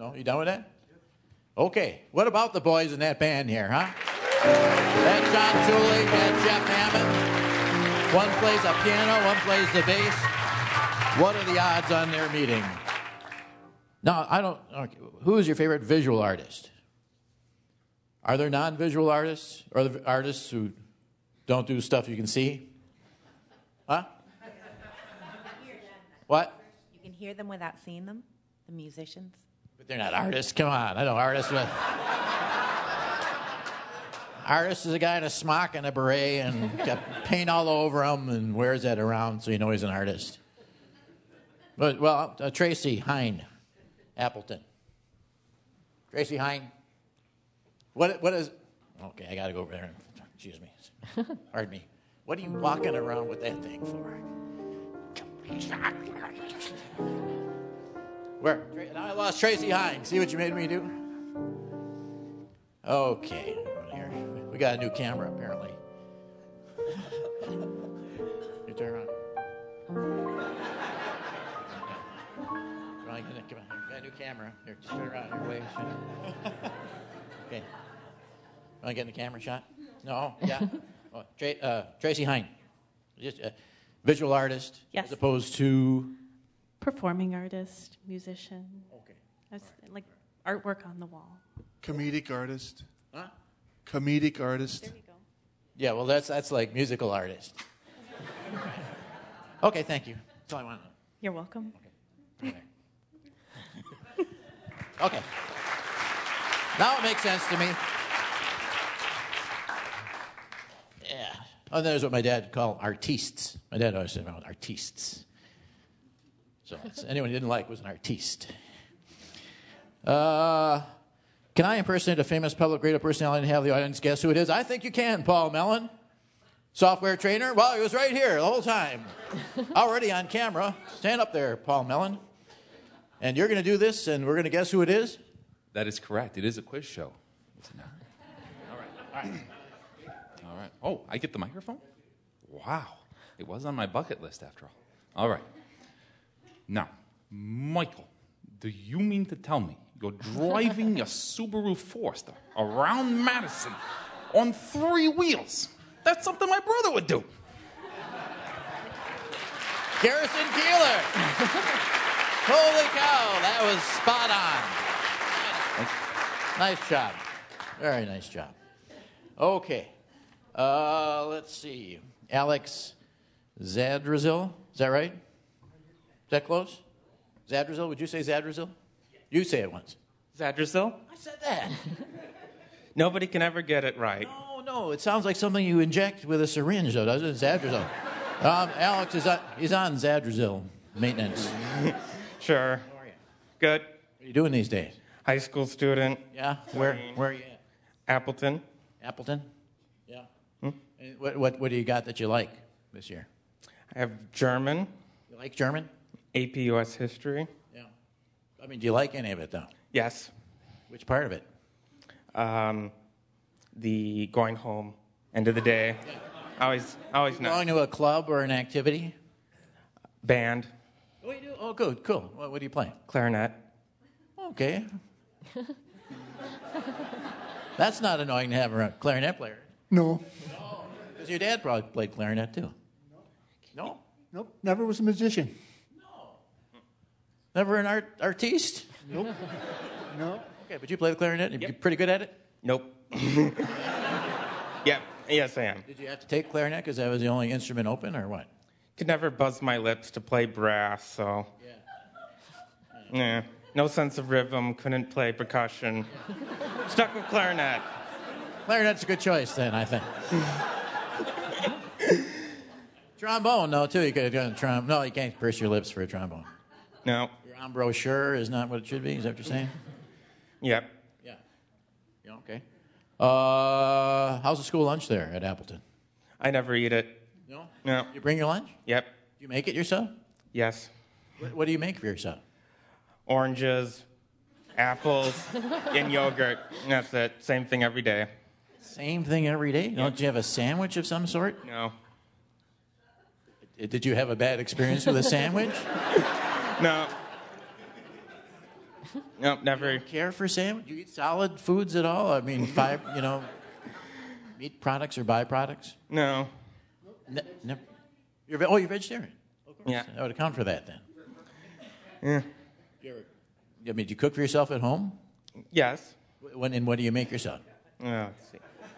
No? You done with that? Okay. What about the boys in that band here, huh? That's John Tooley, that's Jeff Hammond. One plays a piano, one plays the bass. What are the odds on their meeting? Now, okay, who is your favorite visual artist? Are there non-visual artists? Or the artists who don't do stuff you can see? Huh? What? You can hear them without seeing them, the musicians. But they're not artists. Come on, I know artists. Artist is a guy in a smock and a beret and got paint all over him and wears that around so you know he's an artist. But, well, Tracy Hine, Appleton. Tracy Hine. What is... Okay, I got to go over there. Excuse me. Pardon me. What are you walking around with that thing for? Where? Now I lost Tracy Hine. See what you made me do? Okay. Here. We got a new camera, apparently. You turn around. Come on. We got a new camera. Here, just turn around. Here, wait. Okay. Want to get in the camera shot? No? Yeah? Oh, Tracy Hine. Just a visual artist. Yes. As opposed to... Performing artist, musician. Okay. That's like artwork on the wall. Comedic artist. Huh? Comedic artist. There we go. Yeah, well, that's like musical artist. Okay, thank you. That's all I want to know. You're welcome. Okay. Okay. Now it makes sense to me. Yeah. Oh, there's what my dad called artistes. My dad always said about artistes. So anyone he didn't like was an artiste. Can I impersonate a famous public radio personality and have the audience guess who it is? I think you can, Paul Mellon. Software trainer? Well, he was right here the whole time. Already on camera. Stand up there, Paul Mellon. And you're going to do this, and we're going to guess who it is? That is correct. It is a quiz show. All right. All right. Oh, I get the microphone? Wow. It was on my bucket list after all. All right. Now, Michael, do you mean to tell me you're driving your Subaru Forester around Madison on 3 wheels? That's something my brother would do. Garrison Keeler. Holy cow, that was spot on. Nice job. Very nice job. Okay. Let's see. Alex Zadrazil. Is that right? Is that close? Zadrazil? Would you say Zadrazil? You say it once. Zadrazil? I said that. Nobody can ever get it right. No. It sounds like something you inject with a syringe, though, doesn't it? Zadrazil. Alex he's on Zadrazil maintenance. Sure. How are you? Good. What are you doing these days? High school student. Yeah? Where are you at? Appleton. Appleton? Yeah. And what do you got that you like this year? I have German. You like German? AP US History. Yeah. I mean, do you like any of it, though? Yes. Which part of it? The going home, end of the day. Always Going to a club or an activity? Band. Oh, you do? Oh, good, cool. What do you play? Clarinet. Okay. That's not annoying to have a clarinet player. No. Because your dad probably played clarinet, too. No? Nope. Never was a musician. Never an artiste? Nope. No. Okay, but you play the clarinet? You're pretty good at it? Nope. Yep. Yes, I am. Did you have to take clarinet because that was the only instrument open, or what? Could never buzz my lips to play brass, so... Yeah. No sense of rhythm, couldn't play percussion. Stuck with clarinet. Clarinet's a good choice, then, I think. Trombone, no, too. You could have done trombone. No, you can't purse your lips for a trombone. No. Your embouchure is not what it should be. Is that what you're saying? Yep. Yeah. Yeah, okay. How's the school lunch there at Appleton? I never eat it. No? No. You bring your lunch? Yep. Do you make it yourself? Yes. What do you make for yourself? Oranges, apples, and yogurt. And that's it. Same thing every day. Same thing every day? Don't you have a sandwich of some sort? No. Did you have a bad experience with a sandwich? No. No, never. Care for sandwich? You eat solid foods at all? I mean, meat products or byproducts? No. Never. You're vegetarian. Of course. Yeah. That would account for that then. Yeah. Do you cook for yourself at home? Yes. And what do you make yourself? Let's see.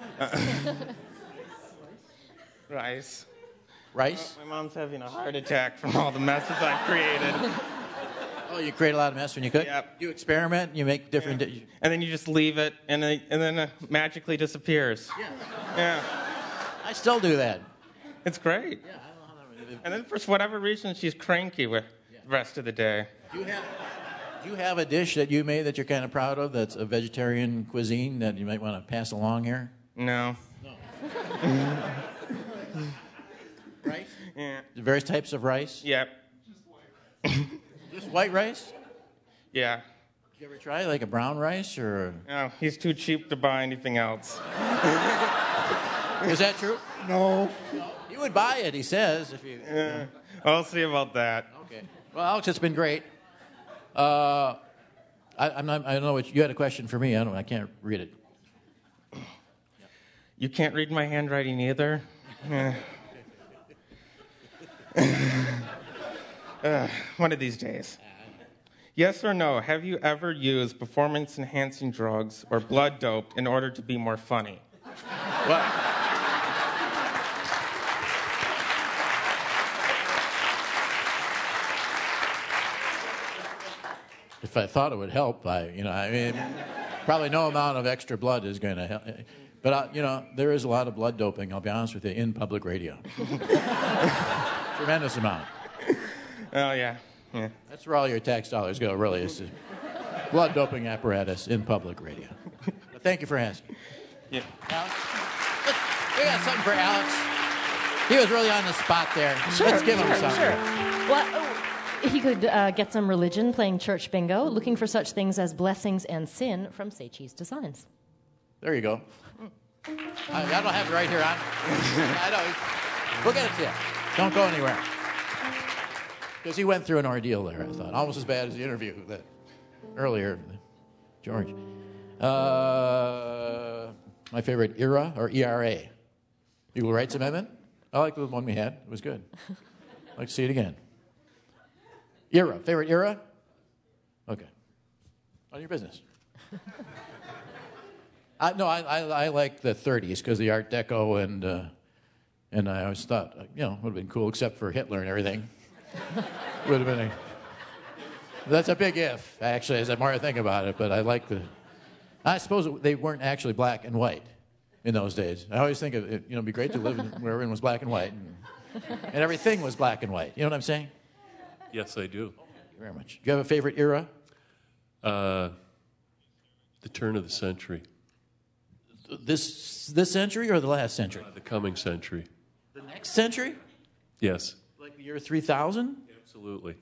Rice. Rice? My mom's having a heart attack from all the messes I've created. Oh, you create a lot of mess when you cook? Yep. You experiment, you make different... And then you just leave it, and then it magically disappears. Yeah. I still do that. It's great. Yeah, I don't know how that... And then for whatever reason, she's cranky with the rest of the day. Do you have a dish that you made that you're kind of proud of that's a vegetarian cuisine that you might want to pass along here? No. Rice? Yeah. Various types of rice? Yep. Just white rice? Yeah. Did you ever try like a brown rice or... No, he's too cheap to buy anything else. Is that true? No. You would buy it, he says. If you. I'll see about that. Okay. Well, Alex, it's been great. I don't know what you had a question for me. I can't read it. You can't read my handwriting either? One of these days. Yes or no, have you ever used performance-enhancing drugs or blood dope in order to be more funny? Well, if I thought it would help, probably no amount of extra blood is going to help. But, there is a lot of blood doping, I'll be honest with you, in public radio. Tremendous amount. Oh, yeah. That's where all your tax dollars go, really, is to blood doping apparatus in public radio. But thank you for asking. Yeah. Alex? We got something for Alex. He was really on the spot there. Let's give him something. Sure. Well, he could get some religion playing church bingo, looking for such things as blessings and sin from Say Cheese Designs. There you go. I don't have it right here on. I know. We'll get it to you. Don't go anywhere. Because he went through an ordeal there, I thought. Almost as bad as the interview that earlier, George. My favorite era or ERA? Equal Rights Amendment? I like the one we had. It was good. I'd like to see it again. Era. Favorite era? Okay. On your business. I like the 30s because the Art Deco and I always thought, would have been cool except for Hitler and everything. Would have been that's a big if, actually, as the more I think about it, but I suppose they weren't actually black and white in those days. I always think it'd be great to live where everyone was black and white and everything was black and white. You know what I'm saying? Yes, I do. Thank you very much. Do you have a favorite era? The turn of the century. This century or the last century? The coming century. The next century? Yes. Like the year 3000? Absolutely.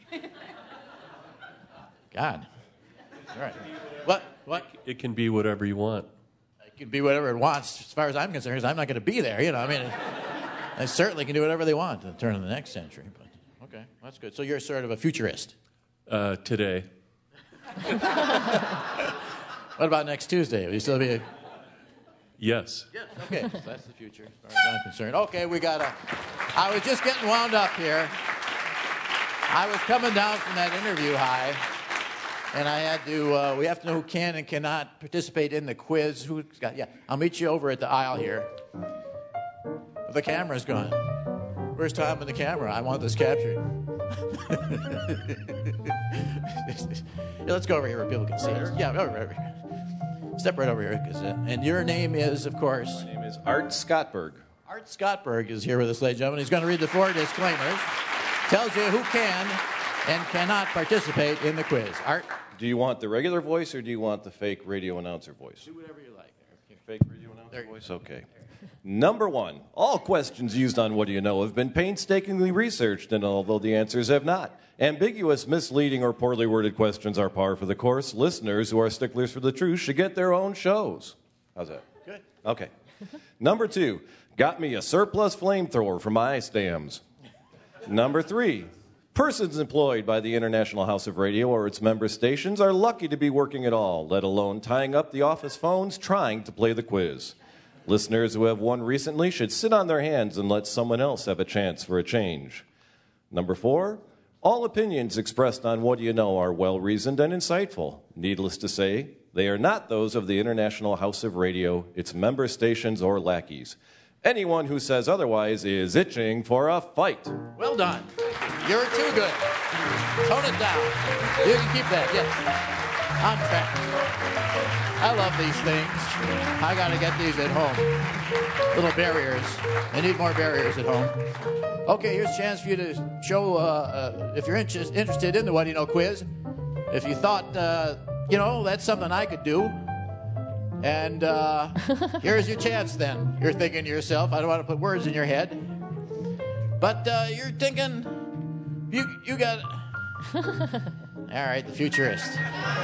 God. All right. What? It can be whatever you want. It can be whatever it wants. As far as I'm concerned, 'cause I'm not going to be there. They certainly can do whatever they want at the turn of the next century. But okay, that's good. So you're sort of a futurist. Today. What about next Tuesday? Will you still be? Yes. Yes. Okay, so that's the future as far as I'm concerned. Okay, I was just getting wound up here. I was coming down from that interview high, and I had to. We have to know who can and cannot participate in the quiz. I'll meet you over at the aisle here. The camera's gone. Where's Tom and the camera? I want this captured. Let's go over here where people can see us. Yeah, over here. Step right over here. And your name is, of course? My name is Art Scottberg. Art Scottberg is here with us, ladies and gentlemen. He's going to read the 4 disclaimers. Tells you who can and cannot participate in the quiz. Art? Do you want the regular voice or do you want the fake radio announcer voice? Do whatever you like. Fake radio announcer voice? Okay. Number 1. All questions used on What Do You Know have been painstakingly researched, and although the answers have not, ambiguous, misleading, or poorly worded questions are par for the course. Listeners who are sticklers for the truth should get their own shows. How's that? Good. Okay. Number 2. Got me a surplus flamethrower for my stamps. Number 3. Persons employed by the International House of Radio or its member stations are lucky to be working at all, let alone tying up the office phones trying to play the quiz. Listeners who have won recently should sit on their hands and let someone else have a chance for a change. Number 4, all opinions expressed on What Do You Know are well-reasoned and insightful. Needless to say, they are not those of the International House of Radio, its member stations, or lackeys. Anyone who says otherwise is itching for a fight. Well done. You're too good. Tone it down. You can keep that, yes. On track. I love these things. I got to get these at home. Little barriers. I need more barriers at home. Okay, here's a chance for you to show if you're interested in the What Do You Know quiz. If you thought, that's something I could do. And here's your chance then. You're thinking to yourself, I don't want to put words in your head. But you're thinking, you got... All right, the futurist.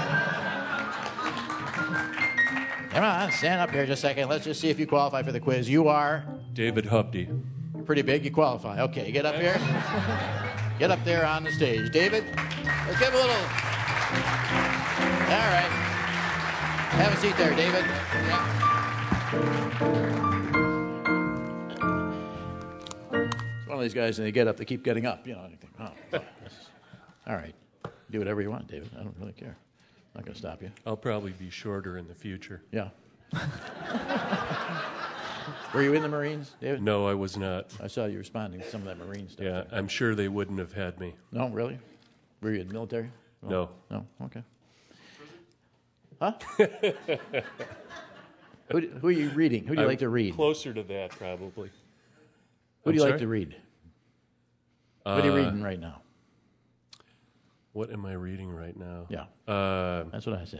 Come on, stand up here just a second. Let's just see if you qualify for the quiz. You are? David Hubdy. You're pretty big. You qualify. Okay, get up here. Get up there on the stage. David, let's give a little... All right. Have a seat there, David. Yeah. It's one of these guys, and they get up, they keep getting up. You think, all right. Do whatever you want, David. I don't really care. I'm not going to stop you. I'll probably be shorter in the future. Yeah. Were you in the Marines, David? No, I was not. I saw you responding to some of that Marine stuff. Yeah, I'm sure they wouldn't have had me. No, really? Were you in the military? No. No? Okay. Huh? Who are you reading? Who do you like to read? Closer to that, probably. Who do you like to read? What are you reading right now? What am I reading right now? Yeah. That's what I said.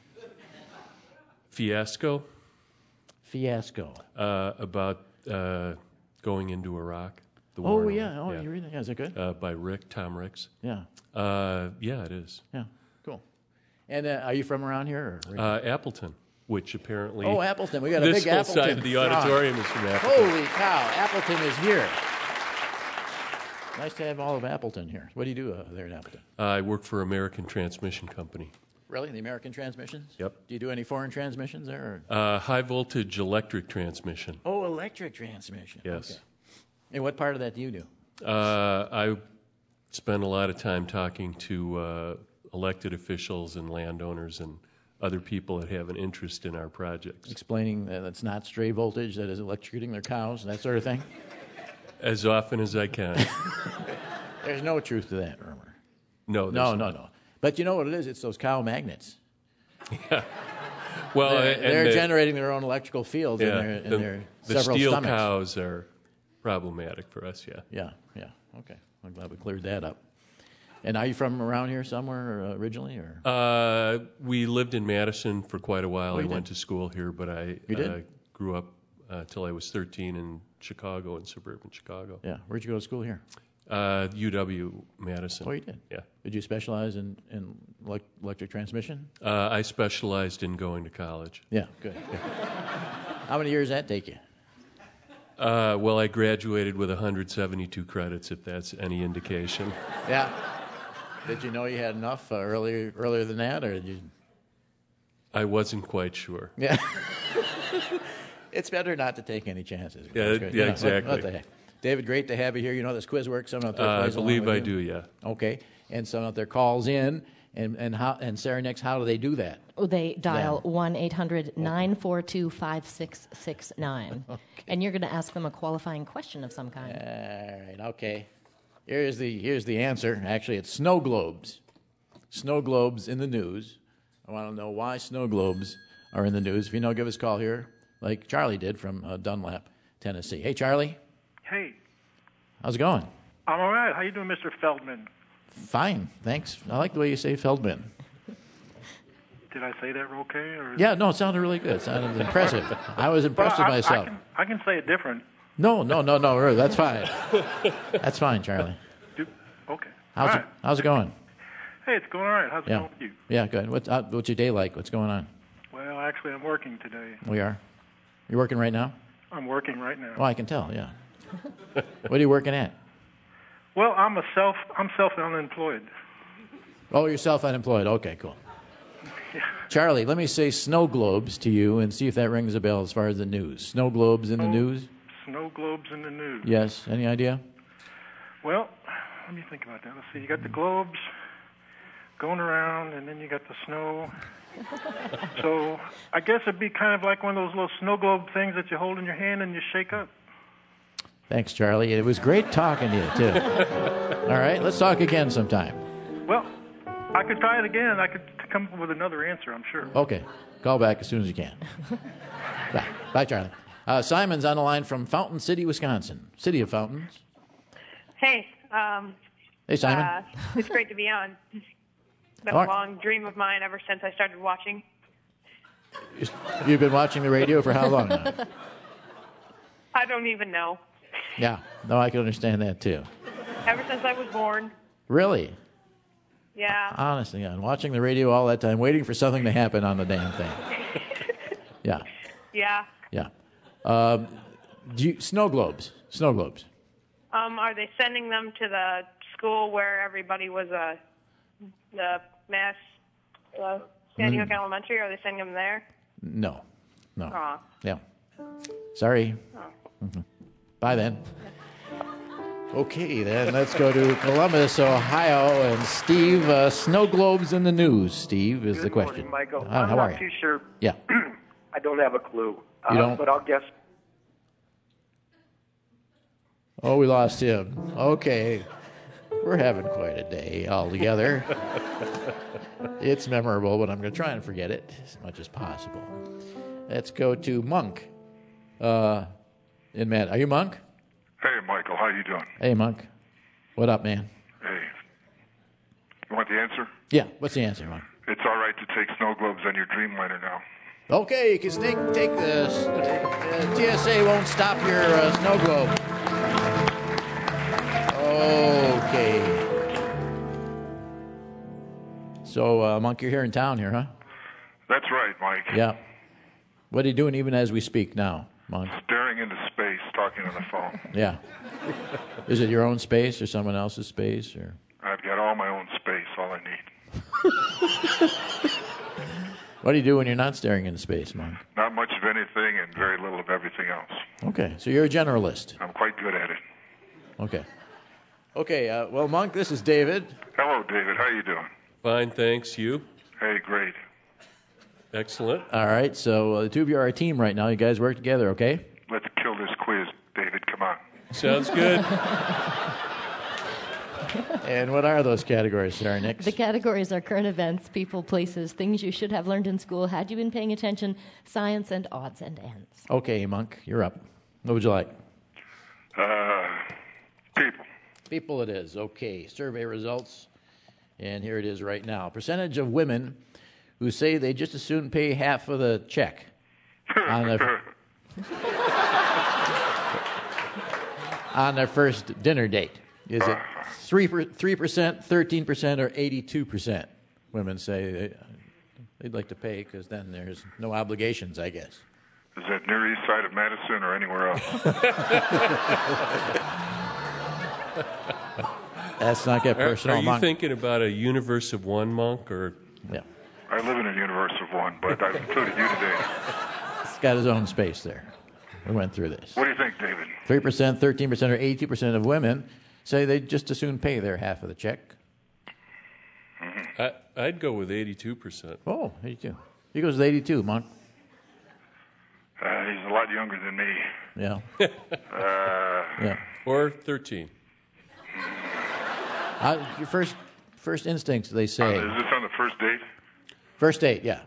Fiasco. Fiasco. About going into Iraq. The war in Iraq. Oh, you're reading? Yeah, is it good? By Tom Ricks. Yeah. Yeah, it is. Yeah, cool. And are you from around here? Or Appleton, which apparently... Oh, Appleton. We got a big Appleton. This whole side of the auditorium is from Appleton. Holy cow, Appleton is here. Nice to have all of Appleton here. What do you do there in Appleton? I work for American Transmission Company. Really? The American Transmissions? Yep. Do you do any foreign transmissions there? High voltage electric transmission. Oh, electric transmission. Yes. Okay. And what part of that do you do? I spend a lot of time talking to elected officials and landowners and other people that have an interest in our projects. Explaining that it's not stray voltage that is electrocuting their cows and that sort of thing? As often as I can. There's no truth to that, rumor. No. No. But you know what it is? It's those cow magnets. Yeah. Well, they're generating their own electrical fields in their several steel stomachs. cows are problematic for us, Yeah. Okay. I'm glad we cleared that up. And are you from around here somewhere originally? Or? We lived in Madison for quite a while. I did? went to school here, but I grew up till I was 13 in Chicago, in suburban Chicago. Yeah. Where'd you go to school here? UW-Madison. Oh, you did? Yeah. Did you specialize in electric transmission? I specialized in going to college. Yeah, good. How many years did that take you? Well, I graduated with 172 credits, if that's any indication. Yeah. Did you know you had enough earlier than that, or did you? I wasn't quite sure. Yeah. It's better not to take any chances. Yeah, exactly. What the heck? David, great to have you here. You know this quiz works. Someone out there plays I believe along I with you. do, yeah. Okay. And someone out there calls in, and Sarah Nix, how do they do that? They dial 1-800-942-5669. Okay. And you're going to ask them a qualifying question of some kind. All right, okay. Here's the answer. Actually, it's snow globes. Snow globes in the news. I want to know why snow globes are in the news. If you know, give us a call here, like Charlie did from Dunlap, Tennessee. Hey, Charlie. Hey. How's it going? I'm all right. How you doing, Mr. Feldman? Fine, thanks. I like the way you say Feldman. Did I say that okay? Or... Yeah, no, it sounded really good. It sounded impressive. I was impressed with myself. I can say it different. No, that's fine. That's fine, Charlie. Okay. How's it going? Hey, it's going all right. How's it going with you? Yeah, good. What's your day like? What's going on? Well, actually, I'm working today. We are? You're working right now? I'm working right now. Oh, I can tell, yeah. What are you working at? Well, I'm self-unemployed. Oh, you're self-unemployed. Okay, cool. Charlie, let me say snow globes to you and see if that rings a bell as far as the news. Snow globes in the news? Snow globes in the news. Yes. Any idea? Well, let me think about that. Let's see. You got the globes going around, and then you got the snow. So I guess it'd be kind of like one of those little snow globe things that you hold in your hand and you shake up. Thanks, Charlie. It was great talking to you, too. All right, let's talk again sometime. Well, I could try it again. I could come up with another answer, I'm sure. Okay. Call back as soon as you can. Bye. Bye, Charlie. Simon's on the line from Fountain City, Wisconsin. City of Fountains. Hey. Hey, Simon. It's great to be on. It's been a long dream of mine ever since I started watching. You've been watching the radio for how long now? I don't even know. Yeah. No, I can understand that, too. Ever since I was born. Really? Yeah. Honestly, I'm watching the radio all that time, waiting for something to happen on the damn thing. Yeah. Yeah. Yeah. Snow globes. Snow globes. Are they sending them to the school where everybody was the mass Sandy Hook Elementary? Are they sending them there? No. Aw. Yeah. Sorry. Oh. Mm-hmm. Bye then. Okay, then let's go to Columbus, Ohio, and Steve. Snow globes in the news. Steve is the question. Good morning, Michael. How I'm are not you? too sure. Yeah. I don't have a clue. You don't? But I'll guess. Oh, we lost him. Okay. We're having quite a day all together. It's memorable, but I'm going to try and forget it as much as possible. Let's go to Monk. In Matt. Are you Monk? Hey, Michael. How you doing? Hey, Monk. What up, man? Hey. You want the answer? Yeah. What's the answer, Monk? It's all right to take snow globes on your Dreamliner now. Okay, you can take the TSA won't stop your snow globe. Okay. So, Monk, you're here in town here, huh? That's right, Mike. Yeah. What are you doing even as we speak now, Monk? Staring into space, talking on the phone. Yeah. Is it your own space or someone else's space? Or I've got all my own space, all I need. what do you do when you're not staring into space, Monk? Not much of anything and very little of everything else. Okay, so you're a generalist. I'm quite good at it. Okay. Okay, well, Monk, this is David. Hello, David. How you doing? Fine, thanks. You? Hey, great. Excellent. All right, so the two of you are a team right now. You guys work together, okay? Let's kill this quiz, David. Come on. Sounds good. And what are those categories, Sarah Nix? The categories are current events, people, places, things you should have learned in school had you been paying attention, science, and odds and ends. Okay, Monk, you're up. What would you like? People. People it is. Okay, survey results. And here it is right now. Percentage of women who say they just as soon pay half of the check on their first dinner date. Is it 3%, 13%, or 82%? Women say they'd like to pay because then there's no obligations, I guess. Is that near east side of Madison or anywhere else? Let's not get personal. Are you Monk. thinking about a universe of one, Monk, or? Yeah. I live in a universe of one, but I've included you today. He's got his own space there. We went through this. What do you think, David? 3%, 13%, or 82% of women say they'd just as soon pay their half of the check. I'd go with 82%. Oh, 82. He goes with 82, Monk. He's a lot younger than me. Yeah. Yeah. Or 13. Your first instincts, they say. Is this on the first date? First date, yeah.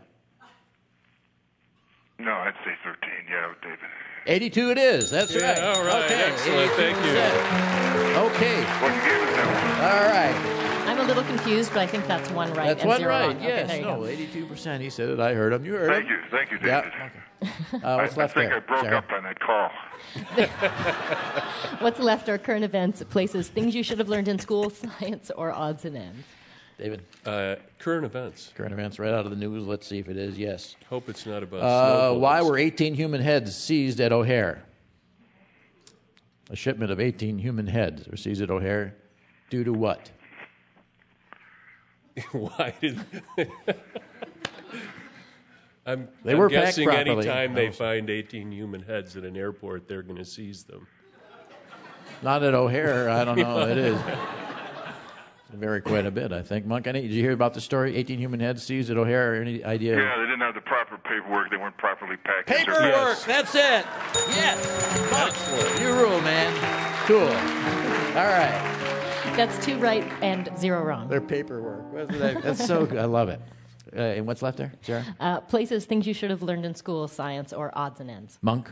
No, I'd say 13. Yeah, David. 82 it is. That's Yeah, right. all right. Okay. Excellent. Thank you. Okay. Well, you gave us that All right. I'm a little confused, but I think that's one right. That's and one zero right. wrong. Okay, Yes. there you No, go. 82%. He said it. I heard him. You heard him. Thank you, David. Yeah. Okay. What's left I think there? I broke Sarah? up on that call. What's left are current events, places, things you should have learned in school, science, or odds and ends. David? Current events. Current events right out of the news. Let's see if it is. Yes. Hope it's not about snow why globes. were 18 human heads seized at O'Hare? A shipment of 18 human heads were seized at O'Hare. Due to what? Why did... I'm were packed guessing properly. anytime they find 18 human heads at an airport, they're going to seize them. Not at O'Hare. I don't know. It is. Vary quite a bit, I think. Monk, did you hear about the story? 18 human heads seized at O'Hare. Any idea? Yeah, they didn't have the proper paperwork. They weren't properly packaged. Paperwork. Yes. That's it. Yes. Monk, you rule, man. Cool. All right. That's 2 right and 0 wrong. Their paperwork. That's so good. I love it. And what's left there, Sarah? Places, things you should have learned in school, science, or odds and ends. Monk?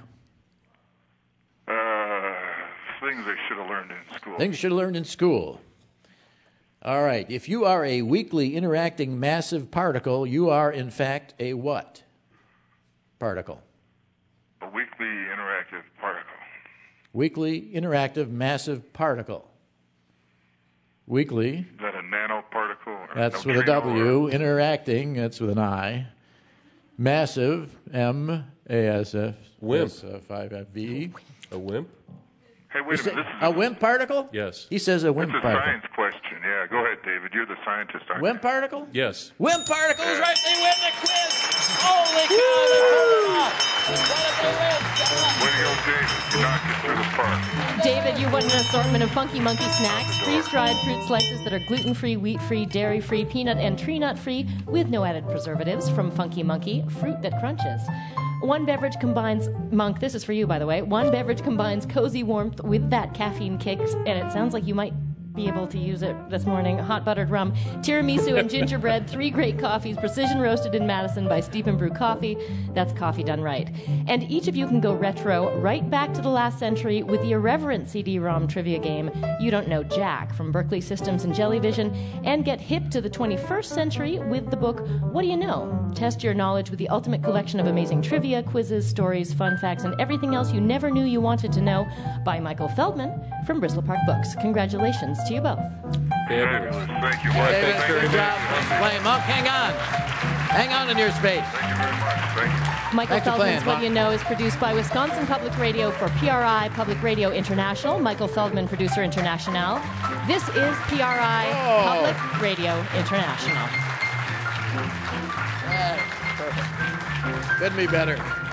Things they should have learned in school. Things you should have learned in school. All right. If you are a weakly interacting massive particle, you are, in fact, a what? Particle. A weakly interactive particle. Weakly interactive massive particle. Weakly. Is that a nanoparticle? Or That's with a W. Interacting, that's with an I. Massive, M-A-S-F. Wimp. 5-F-V. A wimp? Hey, wait a minute. This is A wimp particle? Yes. He says a wimp It's a particle. science question. Yeah, go ahead, David. You're the scientist, aren't Wimp particle? Yes. Wimp particle is right. They win the quiz. Holy cow, they pulled it off. What did they win? you? Way to go, David. You knocked it through the park. David, you won an assortment of Funky Monkey snacks, freeze-dried fruit slices that are gluten-free, wheat-free, dairy-free, peanut and tree nut-free, with no added preservatives from Funky Monkey, fruit that crunches. One beverage combines, Monk, this is for you, by the way. One beverage combines cozy warmth with that caffeine kick, and it sounds like you might be able to use it this morning. Hot buttered rum, tiramisu and gingerbread, 3 great coffees, precision roasted in Madison by Steep and Brew Coffee. That's coffee done right. And each of you can go retro right back to the last century with the irreverent CD-ROM trivia game You Don't Know Jack from Berkeley Systems and Jellyvision, and get hip to the 21st century with the book What Do You Know? Test your knowledge with the ultimate collection of amazing trivia, quizzes, stories, fun facts, and everything else you never knew you wanted to know by Michael Feldman from Bristol Park Books. Congratulations to you both. Fabulous. Thank you, Mark. David, good job. Thanks for playing. Monk, hang on. Hang on in your space. Thank you very much. Thank you. Michael Thanks for Feldman's playing, What Do You Know is produced by Wisconsin Public Radio for PRI Public Radio International. Michael Feldman, producer international. This is PRI Public Radio International. Perfect. Couldn't be better.